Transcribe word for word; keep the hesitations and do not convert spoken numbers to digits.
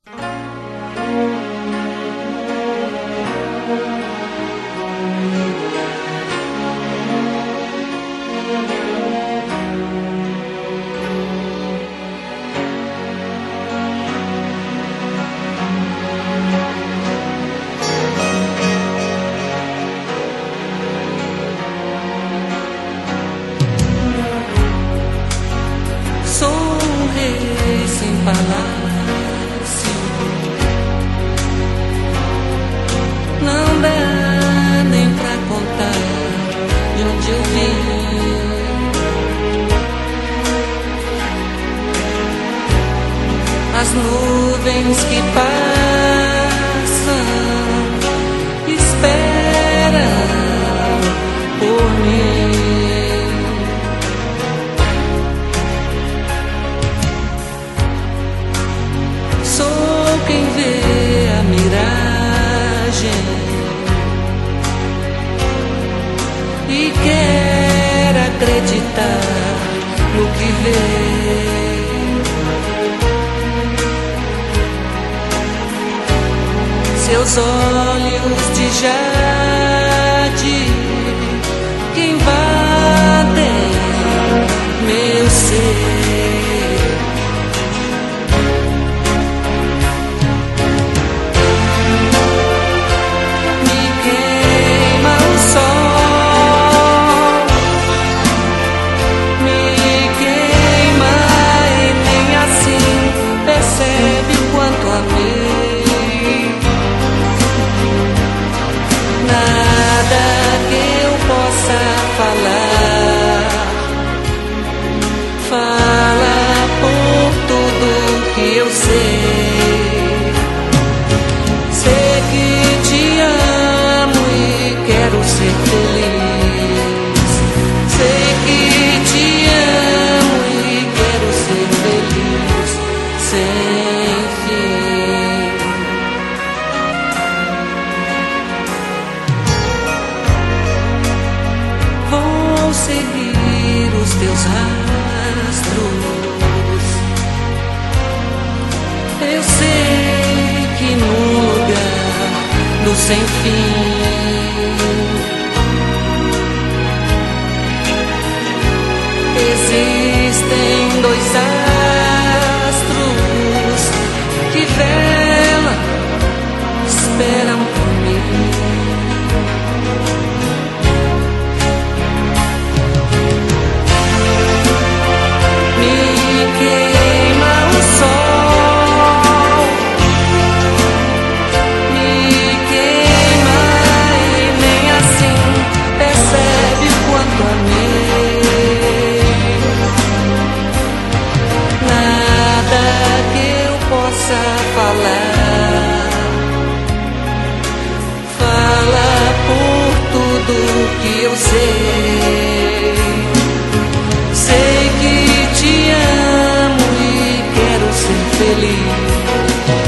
Palácio, não dá nem pra contar de onde eu vim. As nuvens que passam esperam por mim. Quem vê a miragem e quer acreditar no que vê, seus olhos de jade que invadem meu ser. Eu sei, sei que te amo e quero ser feliz. Sei que te amo e quero ser feliz sem fim. Vou seguir os teus rastros. Eu sei que no lugar do sem fim existem dois astros que velam, esperam por mim. Me queima o sol. Falar, fala por tudo que eu sei. Sei que te amo e quero ser feliz.